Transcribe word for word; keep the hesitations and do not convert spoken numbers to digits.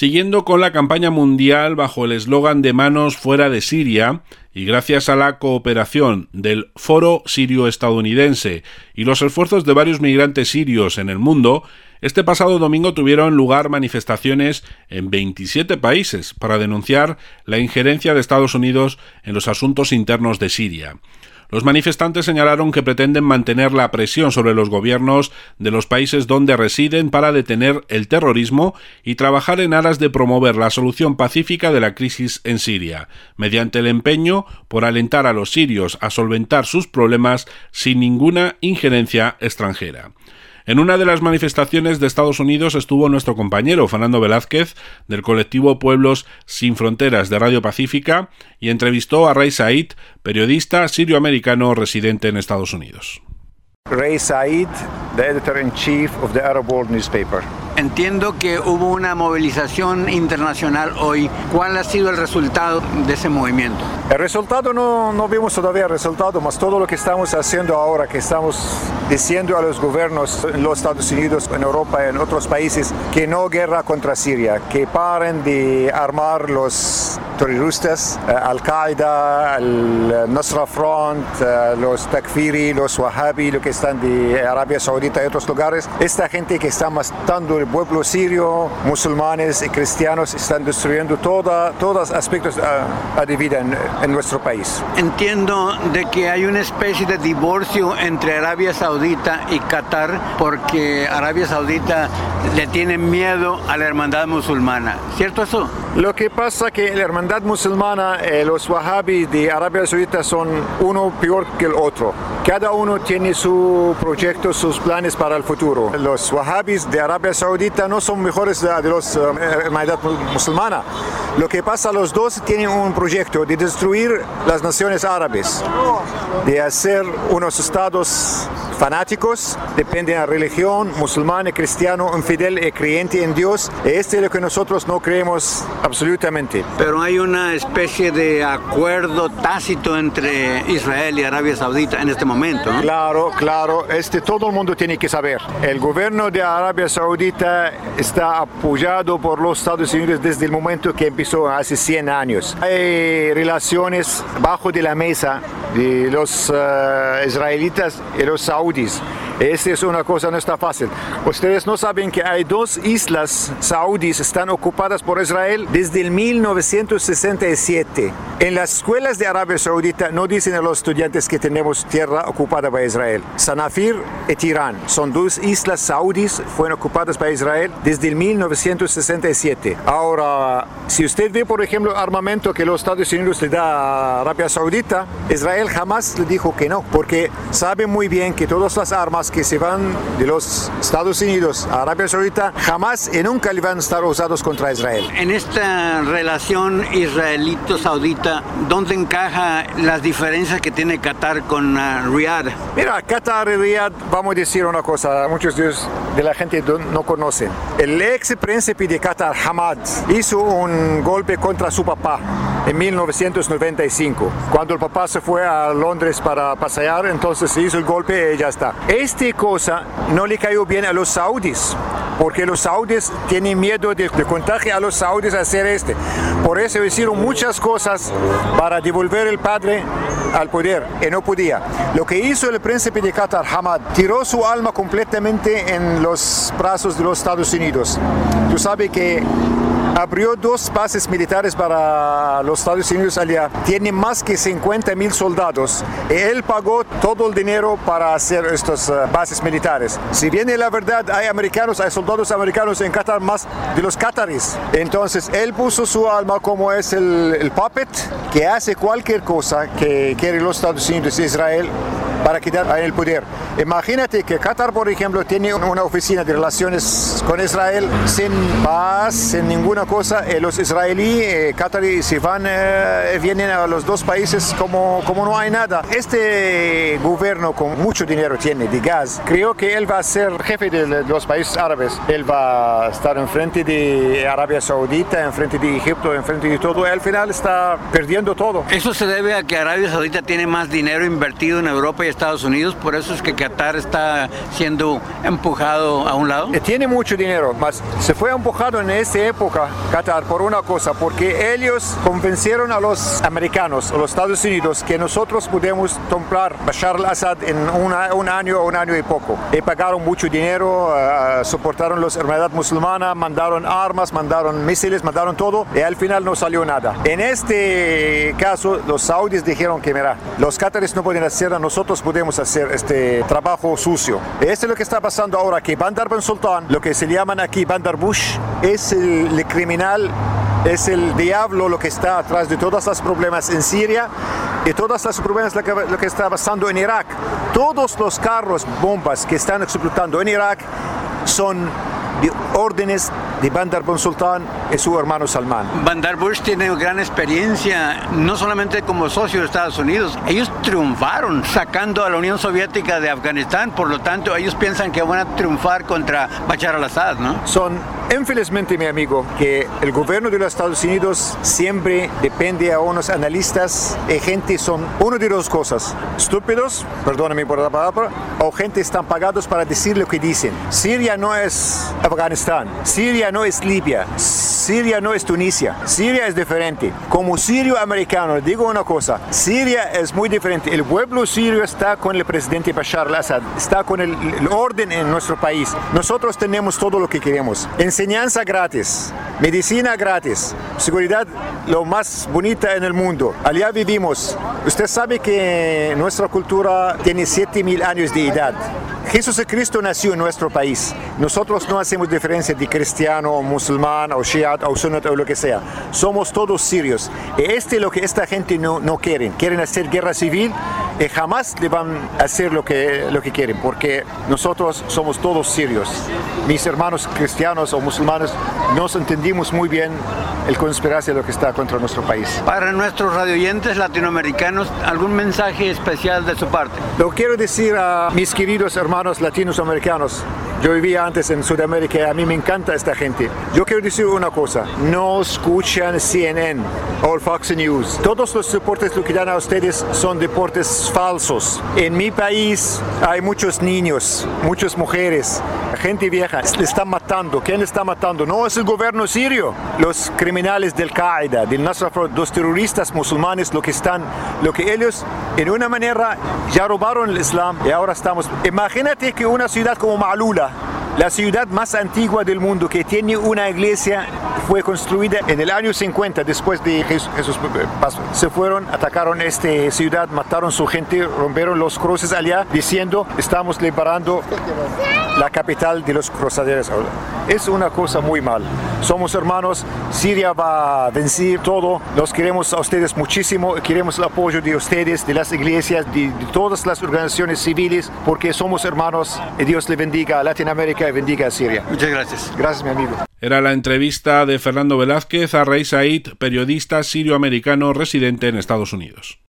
Siguiendo con la campaña mundial bajo el eslogan de Manos fuera de Siria, y gracias a la cooperación del Foro Sirio-Estadounidense y los esfuerzos de varios migrantes sirios en el mundo, este pasado domingo tuvieron lugar manifestaciones en veintisiete países para denunciar la injerencia de Estados Unidos en los asuntos internos de Siria. Los manifestantes señalaron que pretenden mantener la presión sobre los gobiernos de los países donde residen para detener el terrorismo y trabajar en aras de promover la solución pacífica de la crisis en Siria, mediante el empeño por alentar a los sirios a solventar sus problemas sin ninguna injerencia extranjera. En una de las manifestaciones de Estados Unidos estuvo nuestro compañero Fernando Velázquez del colectivo Pueblos Sin Fronteras de Radio Pacífica y entrevistó a Ray Said, periodista sirio-americano residente en Estados Unidos. Ray Said, the editor-in-chief of the Arab World newspaper. Entiendo que hubo una movilización internacional hoy. ¿Cuál ha sido el resultado de ese movimiento? El resultado no, no vimos todavía el resultado, más todo lo que estamos haciendo ahora, que estamos diciendo a los gobiernos en los Estados Unidos, en Europa, en otros países, que no guerra contra Siria, que paren de armar los terroristas, eh, Al-Qaeda, el Nusra Front, eh, los Takfiri, los Wahhabi, los que están de Arabia Saudita y otros lugares. Esta gente que está matando el pueblo sirio, musulmanes y cristianos, están destruyendo toda, todos los aspectos uh, de vida en, en nuestro país. Entiendo de que hay una especie de divorcio entre Arabia Saudita y Qatar porque Arabia Saudita le tiene miedo a la hermandad musulmana. ¿Cierto eso? Lo que pasa es que la hermandad musulmana, eh, los wahhabis de Arabia Saudita son uno peor que el otro. Cada uno tiene su proyecto, sus planes para el futuro. Los wahhabis de Arabia Saudita no son mejores de, de los uh, hermandad musulmana. Lo que pasa, los dos tienen un proyecto de destruir las naciones árabes, de hacer unos estados fanáticos, dependen de la religión, musulmán, cristiano, infidel y creyente en Dios. Este es lo que nosotros no creemos absolutamente. Pero hay una especie de acuerdo tácito entre Israel y Arabia Saudita en este momento, ¿no? Claro, claro. Este todo el mundo tiene que saber. El gobierno de Arabia Saudita está apoyado por los Estados Unidos desde el momento que empezó hace cien años. Hay relaciones bajo de la mesa de los uh, israelitas y los saudíes. Esta es una cosa, no está fácil. Ustedes no saben que hay dos islas saudíes están ocupadas por Israel desde el mil novecientos sesenta y siete. En las escuelas de Arabia Saudita no dicen a los estudiantes que tenemos tierra ocupada por Israel. Sanafir y Tirán son dos islas saudíes, fueron ocupadas por Israel desde el mil novecientos sesenta y siete. Ahora, si usted ve, por ejemplo, armamento que los Estados Unidos le da a Arabia Saudita, Israel jamás le dijo que no, porque sabe muy bien que todas las armas que se van de los Estados Unidos a Arabia Saudita jamás y nunca le van a estar usados contra Israel. En esta relación israelito-saudita, ¿dónde encaja las diferencias que tiene Qatar con uh, Riyadh? Mira, Qatar y Riyadh, vamos a decir una cosa, muchos de, de la gente no conocen. El ex príncipe de Qatar, Hamad, hizo un golpe contra su papá en mil novecientos noventa y cinco. Cuando el papá se fue a Londres para pasear, entonces se hizo el golpe y ya está. Esta cosa no le cayó bien a los saudíes, porque los saudíes tienen miedo de, de contagiar a los saudíes a hacer este. Por eso hicieron muchas cosas para devolver el padre al poder y no podía. Lo que hizo el príncipe de Qatar, Hamad, tiró su alma completamente en los brazos de los Estados Unidos. Tú sabes que abrió dos bases militares para los Estados Unidos allá. Tiene más que cincuenta mil soldados y él pagó todo el dinero para hacer estas uh, bases militares. Si bien es la verdad, hay americanos, hay soldados americanos en Qatar más de los qataríes. Entonces él puso su alma como es el, el puppet que hace cualquier cosa que quiere los Estados Unidos y Israel para quedar en el poder. Imagínate que Qatar, por ejemplo, tiene una oficina de relaciones con Israel sin paz, sin ninguna cosa. Eh, los israelíes, eh, qataríes, se van, eh, vienen a los dos países como, como no hay nada. Este gobierno con mucho dinero tiene de gas. Creo que él va a ser jefe de los países árabes. Él va a estar enfrente de Arabia Saudita, enfrente de Egipto, enfrente de todo. Y al final está perdiendo todo. ¿Eso se debe a que Arabia Saudita tiene más dinero invertido en Europa y Estados Unidos, por eso es que Qatar está siendo empujado a un lado. Tiene mucho dinero, mas se fue empujado en esta época Qatar por una cosa, porque ellos convencieron a los americanos, a los Estados Unidos, que nosotros podemos comprar Bashar al-Assad en una, un año o un año y poco. Y pagaron mucho dinero, uh, soportaron la hermandad musulmana, mandaron armas, mandaron misiles, mandaron todo, y al final no salió nada. En este caso, los saudíes dijeron que, mira, los cataríes no pueden hacer, nosotros podemos hacer este trabajo sucio. Esto es lo que está pasando ahora, que Bandar bin Sultan, lo que se llaman aquí Bandar Bush, es el, el criminal, es el diablo lo que está atrás de todos los problemas en Siria y todos los problemas lo que, lo que está pasando en Irak. Todos los carros, bombas que están explotando en Irak son de órdenes de Bandar bin Sultan y su hermano Salman. Bandar Bush tiene gran experiencia, no solamente como socio de Estados Unidos. Ellos triunfaron sacando a la Unión Soviética de Afganistán, por lo tanto ellos piensan que van a triunfar contra Bashar al-Assad, ¿no? Son, infelizmente, mi amigo, que el gobierno de los Estados Unidos siempre depende a unos analistas y gente son una de dos cosas: estúpidos, perdóname por la palabra, o gente están pagados para decir lo que dicen. Siria no es Afganistán, Siria no es Libia, Siria no es Tunisia, Siria es diferente. Como sirio americano, digo una cosa, Siria es muy diferente. El pueblo sirio está con el presidente Bashar al-Assad, está con el, el orden en nuestro país. Nosotros tenemos todo lo que queremos. Enseñanza gratis, medicina gratis, seguridad lo más bonita en el mundo. Allá vivimos. Usted sabe que nuestra cultura tiene siete mil años de edad. Jesucristo nació en nuestro país. Nosotros no hacemos diferencia de cristiano, o musulmán, o shiat, o sunat, o lo que sea. Somos todos sirios. Y este es lo que esta gente no, no quiere. Quieren hacer guerra civil y jamás le van a hacer lo que, lo que quieren, porque nosotros somos todos sirios. Mis hermanos cristianos o musulmanes nos entendimos muy bien el conspiración de lo que está contra nuestro país. Para nuestros radioyentes latinoamericanos, ¿algún mensaje especial de su parte? Lo quiero decir a mis queridos hermanos latinoamericanos. Yo vivía antes en Sudamérica y a mí me encanta esta gente. Yo quiero decir una cosa: no escuchan C N N o Fox News. Todos los deportes que dan a ustedes son deportes falsos. En mi país hay muchos niños, muchas mujeres, gente vieja. Le están matando. ¿Quién le está matando? No es el gobierno sirio. Los criminales del Qaeda, del Nusra Front, los terroristas musulmanes, lo que están, lo que ellos en una manera ya robaron el Islam y ahora estamos. Imagínate que una ciudad como Maalula, la ciudad más antigua del mundo, que tiene una iglesia, fue construida en el año cincuenta después de Jesús, Jesús pasó. Se fueron, atacaron esta ciudad, mataron su gente, rompieron los cruces allá, diciendo: estamos liberando la capital de los cruzaderos. Es una cosa muy mal. Somos hermanos, Siria va a vencer todo. Los queremos a ustedes muchísimo, queremos el apoyo de ustedes, de las iglesias, de, de todas las organizaciones civiles, porque somos hermanos y Dios le bendiga a Latinoamérica y bendiga a Siria. Muchas gracias. Gracias, mi amigo. Era la entrevista de Fernando Velázquez a Ray Said, periodista sirio-americano residente en Estados Unidos.